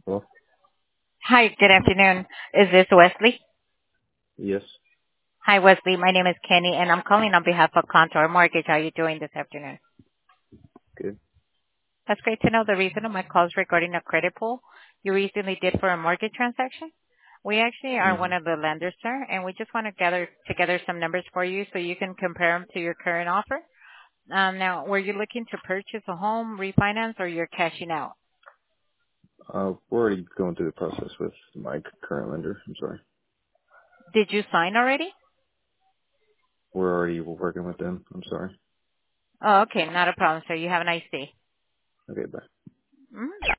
Hello? Hi, good afternoon. Is this Wesley? Yes. Hi, Wesley. My name is Kenny, and I'm calling on behalf of Contour Mortgage. How are you doing this afternoon? Good. That's great to know. The reason of my call is regarding a credit pull you recently did for a mortgage transaction. We actually are hmm one of the lenders, sir, and we just want to gather together some numbers for you so you can compare them to your current offer. Now, were you looking to purchase a home, refinance, or you're cashing out? We're already going through the process with my current lender. I'm sorry. Did you sign already? We're already working with them. I'm sorry. Oh, okay. Not a problem, sir. You have a nice day. Okay, bye. Mhm.